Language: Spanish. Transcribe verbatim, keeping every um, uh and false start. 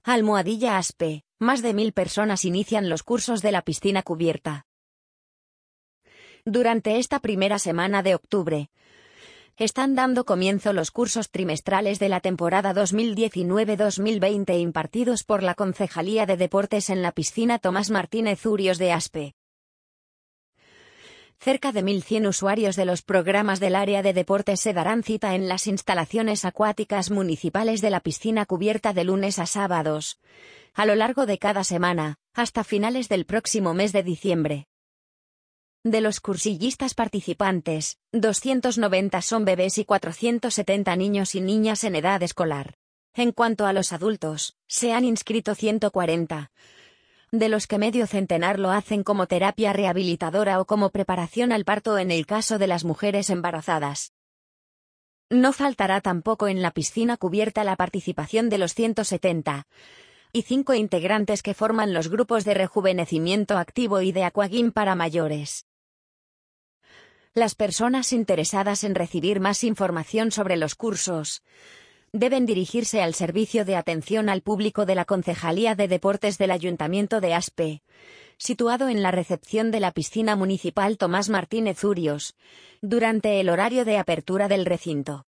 Almohadilla Aspe, más de mil personas inician los cursos de la piscina cubierta. Durante esta primera semana de octubre, están dando comienzo los cursos trimestrales de la temporada dos mil diecinueve dos mil veinte impartidos por la Concejalía de Deportes en la piscina Tomás Martínez Urios de Aspe. Cerca de mil cien usuarios de los programas del área de deportes se darán cita en las instalaciones acuáticas municipales de la piscina cubierta de lunes a sábados, a lo largo de cada semana, hasta finales del próximo mes de diciembre. De los cursillistas participantes, doscientos noventa son bebés y cuatrocientos setenta niños y niñas en edad escolar. En cuanto a los adultos, se han inscrito ciento cuarenta. De los que medio centenar lo hacen como terapia rehabilitadora o como preparación al parto en el caso de las mujeres embarazadas. No faltará tampoco en la piscina cubierta la participación de los ciento setenta y cinco integrantes que forman los grupos de rejuvenecimiento activo y de aquagym para mayores. Las personas interesadas en recibir más información sobre los cursos deben dirigirse al Servicio de Atención al Público de la Concejalía de Deportes del Ayuntamiento de Aspe, situado en la recepción de la piscina municipal Tomás Martínez Urios, durante el horario de apertura del recinto.